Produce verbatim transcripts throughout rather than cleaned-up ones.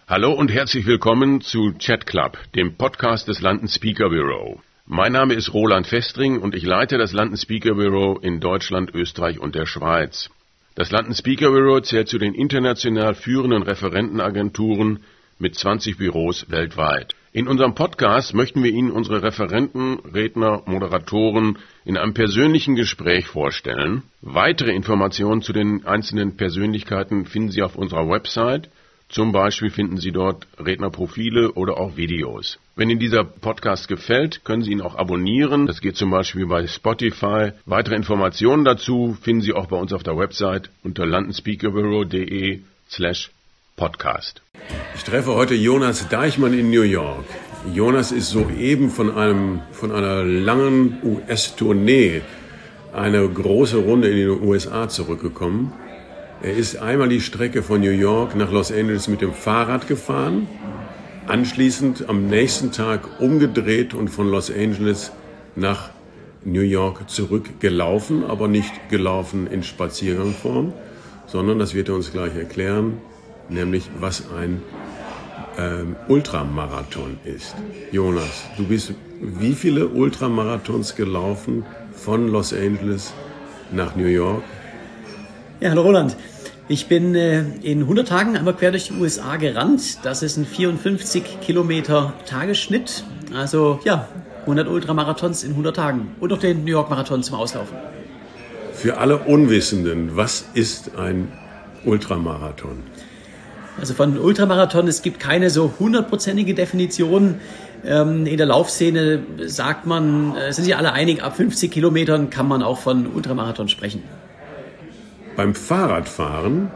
Hallo und herzlich willkommen zu Chat Club, dem Podcast des London Speaker Bureau. Mein Name ist Roland Festring und ich leite das London Speaker Bureau in Deutschland, Österreich und der Schweiz. Das London Speaker Bureau zählt zu den international führenden Referentenagenturen mit zwanzig Büros weltweit. In unserem Podcast möchten wir Ihnen unsere Referenten, Redner, Moderatoren in einem persönlichen Gespräch vorstellen. Weitere Informationen zu den einzelnen Persönlichkeiten finden Sie auf unserer Website. Zum Beispiel finden Sie dort Rednerprofile oder auch Videos. Wenn Ihnen dieser Podcast gefällt, können Sie ihn auch abonnieren. Das geht zum Beispiel bei Spotify. Weitere Informationen dazu finden Sie auch bei uns auf der Website unter londonspeakerbureau.de slash podcast. Ich treffe heute Jonas Deichmann in New York. Jonas ist soeben von einem von einer langen U S-Tournee, eine große Runde in den U S A zurückgekommen. Er ist einmal die Strecke von New York nach Los Angeles mit dem Fahrrad gefahren, anschließend am nächsten Tag umgedreht und von Los Angeles nach New York zurückgelaufen, aber nicht gelaufen in Spaziergangform, sondern, das wird er uns gleich erklären, nämlich was ein ähm, Ultramarathon ist. Jonas, du bist wie viele Ultramarathons gelaufen von Los Angeles nach New York? Ja, hallo Roland. Ich bin äh, in hundert Tagen einmal quer durch die U S A gerannt. Das ist ein vierundfünfzig Kilometer Tagesschnitt. Also ja, hundert Ultramarathons in hundert Tagen. Und noch den New York Marathon zum Auslaufen. Für alle Unwissenden, was ist ein Ultramarathon? Also von Ultramarathon, es gibt keine so hundertprozentige Definition. Ähm, in der Laufszene sagt man, äh, sind sich alle einig, ab fünfzig Kilometern kann man auch von Ultramarathon sprechen. Beim Fahrradfahren,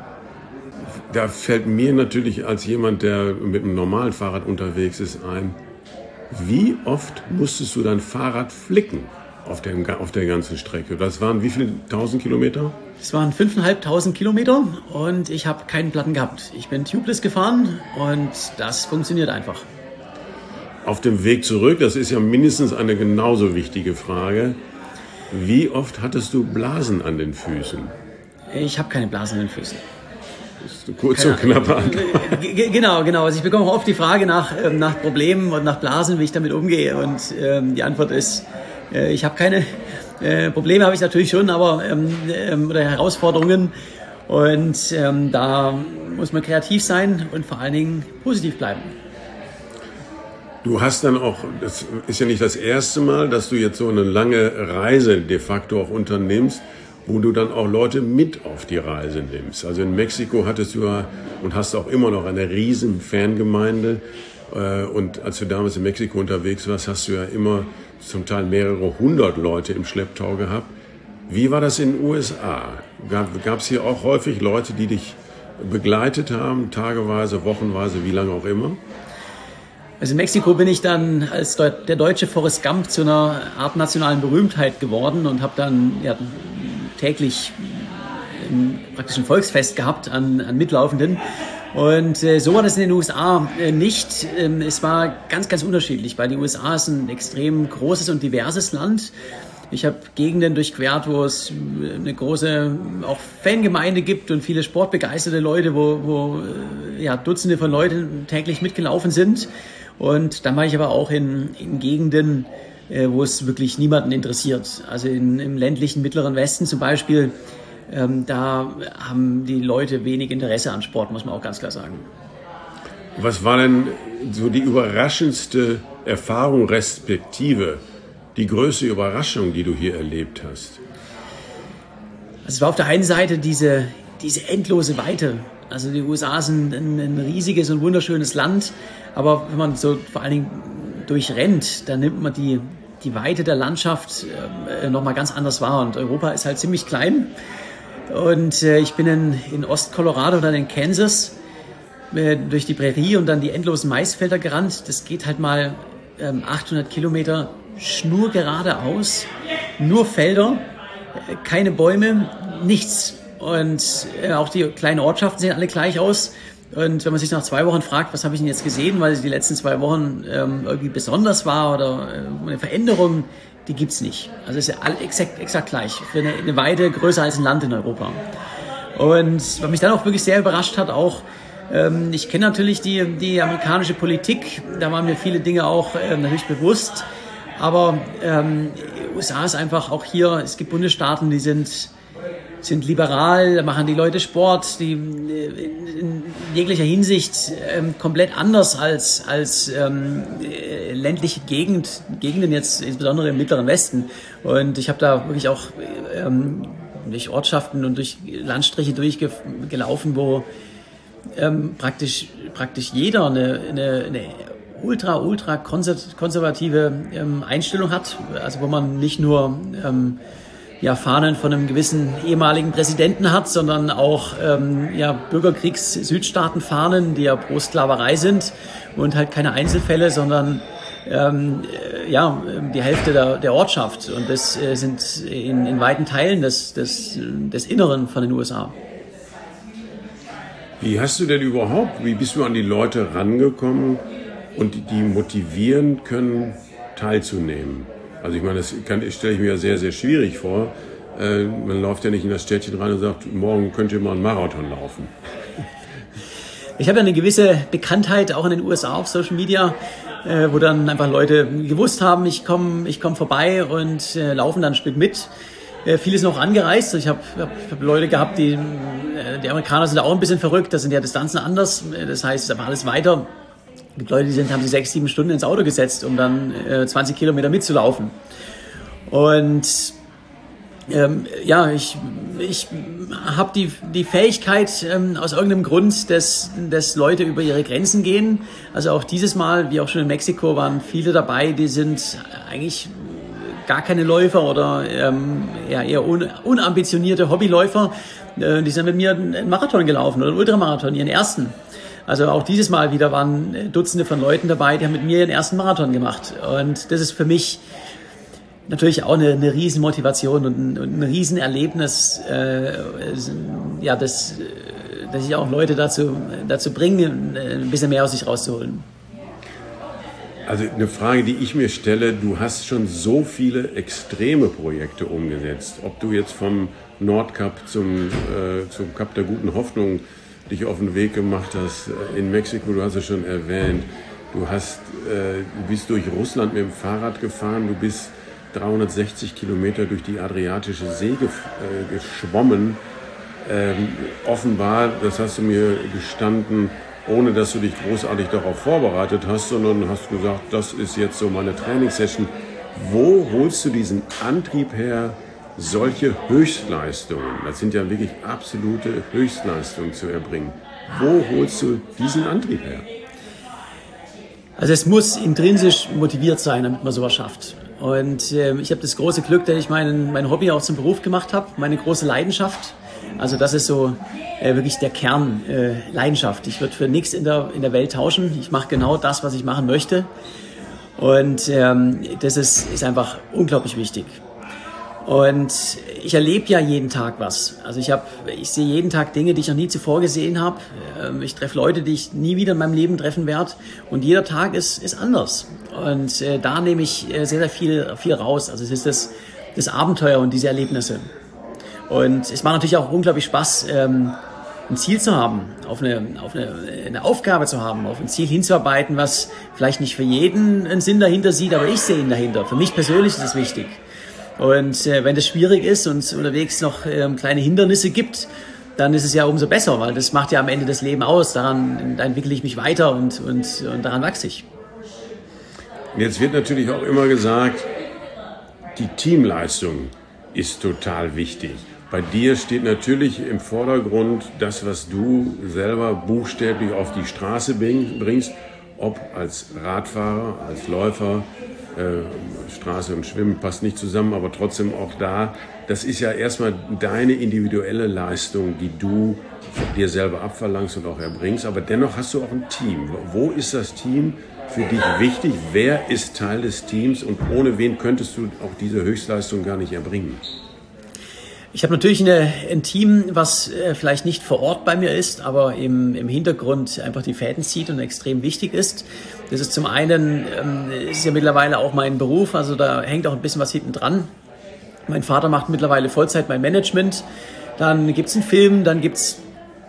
da fällt mir natürlich als jemand, der mit einem normalen Fahrrad unterwegs ist, ein, wie oft musstest du dein Fahrrad flicken auf der, auf der ganzen Strecke? Das waren wie viele tausend Kilometer? Es waren fünftausendfünfhundert Kilometer und ich habe keinen Platten gehabt. Ich bin tubeless gefahren und das funktioniert einfach. Auf dem Weg zurück, das ist ja mindestens eine genauso wichtige Frage, wie oft hattest du Blasen an den Füßen? Ich habe keine Blasen in den Füßen. Das ist eine kurze und knappe Antwort. Genau, genau. Also ich bekomme oft die Frage nach, ähm, nach Problemen und nach Blasen, wie ich damit umgehe. Und ähm, die Antwort ist, äh, ich habe keine äh, Probleme, habe ich natürlich schon, aber ähm, ähm, oder Herausforderungen. Und ähm, da muss man kreativ sein und vor allen Dingen positiv bleiben. Du hast dann auch, das ist ja nicht das erste Mal, dass du jetzt so eine lange Reise de facto auch unternimmst, wo du dann auch Leute mit auf die Reise nimmst. Also in Mexiko hattest du ja und hast auch immer noch eine riesen Fangemeinde. Und als du damals in Mexiko unterwegs warst, hast du ja immer zum Teil mehrere hundert Leute im Schlepptau gehabt. Wie war das in den U S A? Gab es hier auch häufig Leute, die dich begleitet haben, tageweise, wochenweise, wie lange auch immer? Also in Mexiko bin ich dann als der deutsche Forrest Gump zu einer Art nationalen Berühmtheit geworden und habe dann ja, täglich ein, praktisch ein Volksfest gehabt an, an Mitlaufenden. Und äh, so war das in den U S A äh, nicht. Ähm, es war ganz, ganz unterschiedlich, weil die U S A ist ein extrem großes und diverses Land. Ich habe Gegenden durchquert, wo es eine große auch Fangemeinde gibt und viele sportbegeisterte Leute, wo, wo ja, Dutzende von Leuten täglich mitgelaufen sind. Und dann war ich aber auch in, in Gegenden, äh, wo es wirklich niemanden interessiert. Also in, im ländlichen Mittleren Westen zum Beispiel, ähm, da haben die Leute wenig Interesse an Sport, muss man auch ganz klar sagen. Was war denn so die überraschendste Erfahrung respektive die größte Überraschung, die du hier erlebt hast? Also es war auf der einen Seite diese, diese endlose Weite. Also die U S A sind ein, ein riesiges und wunderschönes Land, aber wenn man so vor allen Dingen durchrennt, dann nimmt man die, die Weite der Landschaft äh, nochmal ganz anders wahr. Und Europa ist halt ziemlich klein. Und äh, ich bin in, in Ost-Colorado, dann in Kansas, äh, durch die Prärie und dann die endlosen Maisfelder gerannt. Das geht halt mal ähm, achthundert Kilometer schnurgeradeaus, nur Felder, äh, keine Bäume, nichts. Und äh, auch die kleinen Ortschaften sehen alle gleich aus. Und wenn man sich nach zwei Wochen fragt, was habe ich denn jetzt gesehen, weil die letzten zwei Wochen ähm, irgendwie besonders war oder äh, eine Veränderung, die gibt's nicht. Also es ist ja all exakt, exakt gleich. Für eine, eine Weite größer als ein Land in Europa. Und was mich dann auch wirklich sehr überrascht hat, auch Ähm, ich kenne natürlich die, die amerikanische Politik, da waren mir viele Dinge auch äh, natürlich bewusst, aber ähm, U S A ist einfach auch hier, es gibt Bundesstaaten, die sind, sind liberal, da machen die Leute Sport, die in, in jeglicher Hinsicht ähm, komplett anders als, als ähm, ländliche Gegend, Gegenden jetzt, insbesondere im Mittleren Westen. Und ich habe da wirklich auch ähm, durch Ortschaften und durch Landstriche durchgelaufen, wo ähm, praktisch, praktisch jeder eine, eine, eine ultra, ultra konservative ähm, Einstellung hat. Also wo man nicht nur ähm, ja, Fahnen von einem gewissen ehemaligen Präsidenten hat, sondern auch ähm, ja, Bürgerkriegs-Südstaaten-Fahnen, die ja pro Sklaverei sind und halt keine Einzelfälle, sondern ähm, ja, die Hälfte der, der Ortschaft. Und das äh, sind in, in weiten Teilen des, des, des Inneren von den U S A. Wie hast du denn überhaupt, wie bist du an die Leute rangekommen und die motivieren können, teilzunehmen? Also ich meine, das stelle ich mir ja sehr, sehr schwierig vor. Äh, man läuft ja nicht in das Städtchen rein und sagt, morgen könnt ihr mal einen Marathon laufen. Ich habe ja eine gewisse Bekanntheit auch in den U S A auf Social Media, äh, wo dann einfach Leute gewusst haben, ich komme ich komm vorbei und äh, laufen dann ein Stück mit. Äh, viele sind auch angereist. Ich habe hab, hab Leute gehabt, die, äh, die Amerikaner sind auch ein bisschen verrückt, da sind ja Distanzen anders. Das heißt, es ist aber alles weiter. Es gibt Leute, die sind, haben sich sechs, sieben Stunden ins Auto gesetzt, um dann äh, zwanzig Kilometer mitzulaufen. Und ähm, ja, ich, ich habe die, die Fähigkeit, ähm, aus irgendeinem Grund, dass, dass Leute über ihre Grenzen gehen. Also auch dieses Mal, wie auch schon in Mexiko, waren viele dabei, die sind eigentlich gar keine Läufer oder ähm, ja, eher un, unambitionierte Hobbyläufer. Äh, die sind mit mir einen Marathon gelaufen oder einen Ultramarathon, ihren ersten. Also auch dieses Mal wieder waren Dutzende von Leuten dabei, die haben mit mir ihren ersten Marathon gemacht. Und das ist für mich natürlich auch eine, eine Riesenmotivation und ein, und ein Riesenerlebnis, äh, ja, dass, dass ich auch Leute dazu, dazu bringe, ein bisschen mehr aus sich rauszuholen. Also eine Frage, die ich mir stelle, du hast schon so viele extreme Projekte umgesetzt. Ob du jetzt vom Nordkap zum, äh, zum Kap der Guten Hoffnung dich auf den Weg gemacht hast, in Mexiko, du hast es schon erwähnt, du hast, äh, du bist durch Russland mit dem Fahrrad gefahren, du bist dreihundertsechzig Kilometer durch die Adriatische See ge- äh, geschwommen. Ähm, offenbar, das hast du mir gestanden, ohne dass du dich großartig darauf vorbereitet hast, sondern hast gesagt, das ist jetzt so meine Trainingssession. Wo holst du diesen Antrieb her, solche Höchstleistungen, das sind ja wirklich absolute Höchstleistungen zu erbringen. Wo holst du diesen Antrieb her? Also es muss intrinsisch motiviert sein, damit man sowas schafft. Und äh, ich habe das große Glück, dass ich meinen, mein Hobby auch zum Beruf gemacht habe, meine große Leidenschaft. Also das ist so äh, wirklich der Kern, äh, Leidenschaft. Ich würde für nichts in der, in der Welt tauschen. Ich mache genau das, was ich machen möchte. Und ähm, das ist, ist einfach unglaublich wichtig. Und ich erlebe ja jeden Tag was. Also ich habe, ich sehe jeden Tag Dinge, die ich noch nie zuvor gesehen habe. Ich treffe Leute, die ich nie wieder in meinem Leben treffen werde. Und jeder Tag ist, ist anders. Und äh, da nehme ich sehr, sehr viel, viel raus. Also es ist das, das Abenteuer und diese Erlebnisse. Und es macht natürlich auch unglaublich Spaß, ähm, ein Ziel zu haben, auf eine, auf eine, eine Aufgabe zu haben, auf ein Ziel hinzuarbeiten, was vielleicht nicht für jeden einen Sinn dahinter sieht, aber ich sehe ihn dahinter. Für mich persönlich ist es wichtig. Und äh, wenn das schwierig ist und es unterwegs noch ähm, kleine Hindernisse gibt, dann ist es ja umso besser, weil das macht ja am Ende das Leben aus. Daran da entwickle ich mich weiter und, und, und daran wachse ich. Jetzt wird natürlich auch immer gesagt, die Teamleistung ist total wichtig. Bei dir steht natürlich im Vordergrund das, was du selber buchstäblich auf die Straße bringst, ob als Radfahrer, als Läufer. Äh, Straße und Schwimmen passt nicht zusammen, aber trotzdem auch da, das ist ja erstmal deine individuelle Leistung, die du von dir selber abverlangst und auch erbringst, aber dennoch hast du auch ein Team. Wo ist das Team für dich wichtig? Wer ist Teil des Teams und ohne wen könntest du auch diese Höchstleistung gar nicht erbringen? Ich habe natürlich eine, ein Team, was äh, vielleicht nicht vor Ort bei mir ist, aber im, im Hintergrund einfach die Fäden zieht und extrem wichtig ist. Das ist zum einen, ähm, ist ja mittlerweile auch mein Beruf, also da hängt auch ein bisschen was hinten dran. Mein Vater macht mittlerweile Vollzeit mein Management. Dann gibt's einen Film, dann gibt's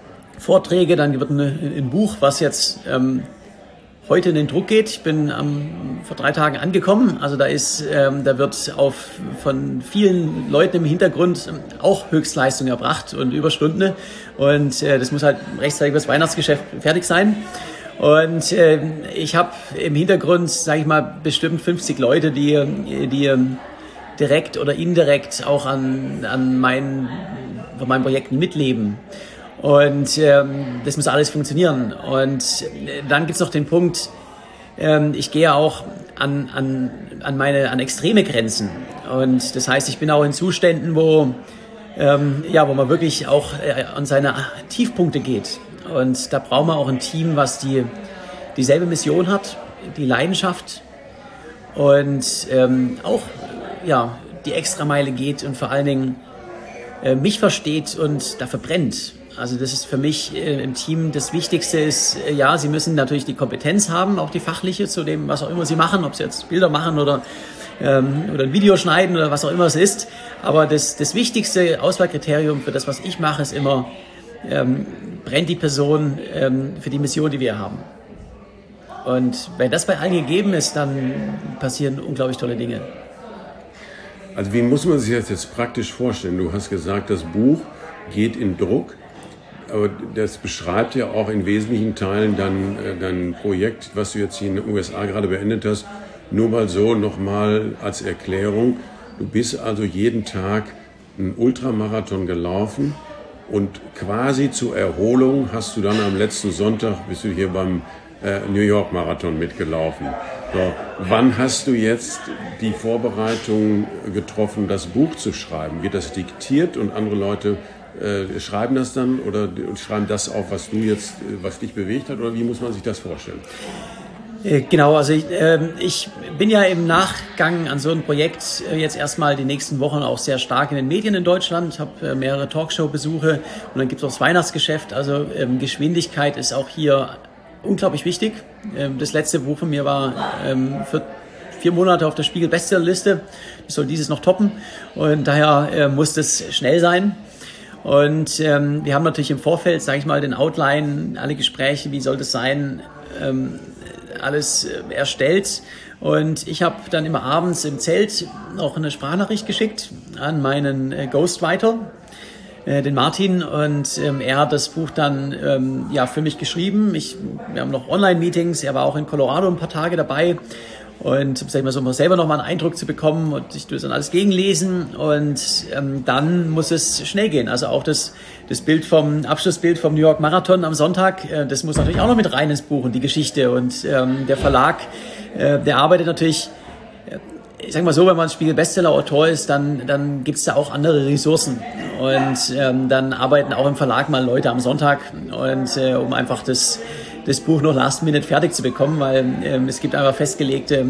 Vorträge, dann wird ein, ein Buch, was jetzt ähm, heute in den Druck geht. Ich bin ähm, vor drei Tagen angekommen. Also da ist, ähm, da wird auf von vielen Leuten im Hintergrund auch Höchstleistung erbracht und Überstunden. Und äh, das muss halt rechtzeitig fürs Weihnachtsgeschäft fertig sein. Und äh, ich habe im Hintergrund, sage ich mal, bestimmt fünfzig Leute, die, die direkt oder indirekt auch an, an meinen, von meinen Projekten mitleben. Und ähm, das muss alles funktionieren. Und dann gibt's noch den Punkt, ähm, ich gehe auch an, an, an meine an extreme Grenzen. Und das heißt, ich bin auch in Zuständen, wo, ähm, ja, wo man wirklich auch äh, an seine Tiefpunkte geht. Und da braucht man auch ein Team, was die dieselbe Mission hat, die Leidenschaft und ähm, auch ja, die Extrameile geht und vor allen Dingen äh, mich versteht und dafür brennt. Also das ist für mich äh, im Team das Wichtigste ist, äh, ja, sie müssen natürlich die Kompetenz haben, auch die fachliche zu dem, was auch immer sie machen, ob sie jetzt Bilder machen oder, ähm, oder ein Video schneiden oder was auch immer es ist. Aber das, das wichtigste Auswahlkriterium für das, was ich mache, ist immer, ähm, brennt die Person ähm, für die Mission, die wir haben. Und wenn das bei allen gegeben ist, dann passieren unglaublich tolle Dinge. Also wie muss man sich das jetzt praktisch vorstellen? Du hast gesagt, das Buch geht in Druck. Aber das beschreibt ja auch in wesentlichen Teilen dein, dein Projekt, was du jetzt hier in den U S A gerade beendet hast. Nur mal so nochmal als Erklärung. Du bist also jeden Tag einen Ultramarathon gelaufen und quasi zur Erholung hast du dann am letzten Sonntag, bist du hier beim äh, New York Marathon mitgelaufen. So, wann hast du jetzt die Vorbereitung getroffen, das Buch zu schreiben? Wird das diktiert und andere Leute Äh, schreiben das dann oder schreiben das auf, was du jetzt, was dich bewegt hat, oder wie muss man sich das vorstellen? Genau, also ich, äh, ich bin ja im Nachgang an so ein Projekt äh, jetzt erstmal die nächsten Wochen auch sehr stark in den Medien in Deutschland. Ich habe äh, mehrere Talkshow-Besuche und dann gibt es auch das Weihnachtsgeschäft. Also ähm, Geschwindigkeit ist auch hier unglaublich wichtig. Ähm, das letzte Buch von mir war ähm, für vier Monate auf der Spiegel-Bestsellerliste. Ich soll dieses noch toppen und daher äh, muss das schnell sein. Und ähm, wir haben natürlich im Vorfeld, sage ich mal, den Outline, alle Gespräche, wie soll das sein, ähm, alles äh, erstellt. Und ich habe dann immer abends im Zelt noch eine Sprachnachricht geschickt an meinen äh, Ghostwriter, äh, den Martin. Und ähm, er hat das Buch dann ähm, ja für mich geschrieben. Ich, wir haben noch Online-Meetings. Er war auch in Colorado ein paar Tage dabei. Und sag ich mal so, um selber nochmal einen Eindruck zu bekommen und ich tue das dann alles gegenlesen und ähm, dann muss es schnell gehen. Also auch das, das Bild vom Abschlussbild vom New York Marathon am Sonntag, äh, das muss natürlich auch noch mit rein ins Buch und die Geschichte und ähm, der Verlag, äh, der arbeitet natürlich, äh, ich sag mal so, wenn man Spiegel-Bestseller-Autor ist, dann, dann gibt's da auch andere Ressourcen und ähm, dann arbeiten auch im Verlag mal Leute am Sonntag und äh, um einfach das das Buch noch last minute fertig zu bekommen, weil ähm, es gibt einfach festgelegte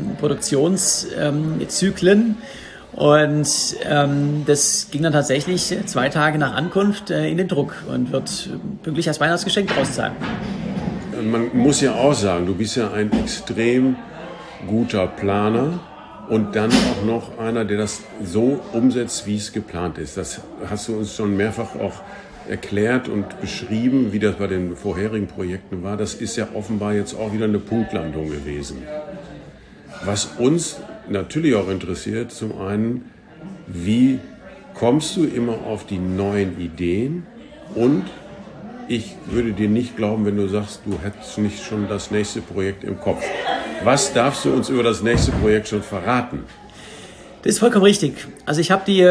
Produktionszyklen ähm, und ähm, das ging dann tatsächlich zwei Tage nach Ankunft äh, in den Druck und wird pünktlich als Weihnachtsgeschenk draußen sein. Man muss ja auch sagen, du bist ja ein extrem guter Planer und dann auch noch einer, der das so umsetzt, wie es geplant ist. Das hast du uns schon mehrfach auch erklärt und beschrieben, wie das bei den vorherigen Projekten war. Das ist ja offenbar jetzt auch wieder eine Punktlandung gewesen. Was uns natürlich auch interessiert, zum einen, wie kommst du immer auf die neuen Ideen? Und ich würde dir nicht glauben, wenn du sagst, du hättest nicht schon das nächste Projekt im Kopf. Was darfst du uns über das nächste Projekt schon verraten? Das ist vollkommen richtig. Also ich habe die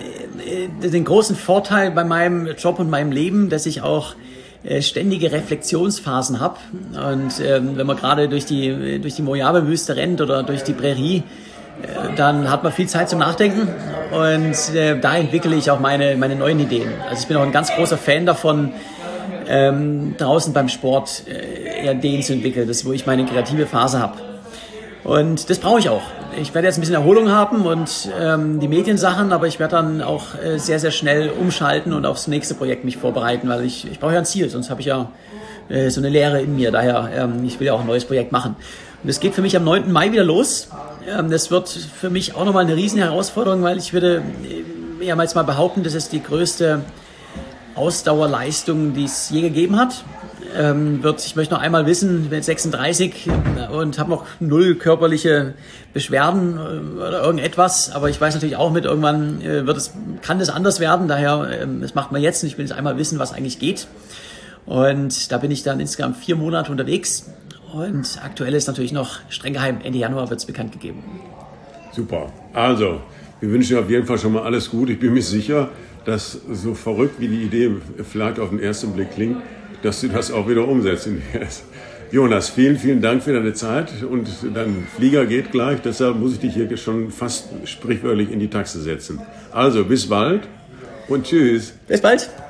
den großen Vorteil bei meinem Job und meinem Leben, dass ich auch äh, ständige Reflexionsphasen habe. Und ähm, wenn man gerade durch die, durch die Mojave-Wüste rennt oder durch die Prärie, äh, dann hat man viel Zeit zum Nachdenken. Und äh, da entwickle ich auch meine, meine neuen Ideen. Also ich bin auch ein ganz großer Fan davon, ähm, draußen beim Sport äh, eher Ideen zu entwickeln. Das ist, wo ich meine kreative Phase habe. Und das brauche ich auch. Ich werde jetzt ein bisschen Erholung haben und ähm, die Mediensachen, aber ich werde dann auch äh, sehr, sehr schnell umschalten und aufs nächste Projekt mich vorbereiten, weil ich, ich brauche ja ein Ziel, sonst habe ich ja äh, so eine Leere in mir. Daher, ähm, ich will ja auch ein neues Projekt machen. Und es geht für mich am neunten Mai wieder los. Ähm, das wird für mich auch nochmal eine riesen Herausforderung, weil ich würde äh, ja jetzt mal behaupten, das ist die größte Ausdauerleistung, die es je gegeben hat. Ähm, wird, ich möchte noch einmal wissen, ich bin jetzt sechsunddreißig und habe noch null körperliche Beschwerden oder irgendetwas, aber ich weiß natürlich auch mit, irgendwann wird es, kann das anders werden, daher, ähm, das macht man jetzt und ich will jetzt einmal wissen, was eigentlich geht. Und da bin ich dann insgesamt vier Monate unterwegs und aktuell ist natürlich noch streng geheim, Ende Januar wird es bekannt gegeben. Super, also wir wünschen dir auf jeden Fall schon mal alles gut. Ich bin mir sicher, dass so verrückt wie die Idee vielleicht auf den ersten Blick klingt, dass du das auch wieder umsetzen wirst. Jonas, vielen, vielen Dank für deine Zeit und dein Flieger geht gleich, deshalb muss ich dich hier schon fast sprichwörtlich in die Taxe setzen. Also, bis bald und tschüss. Bis bald.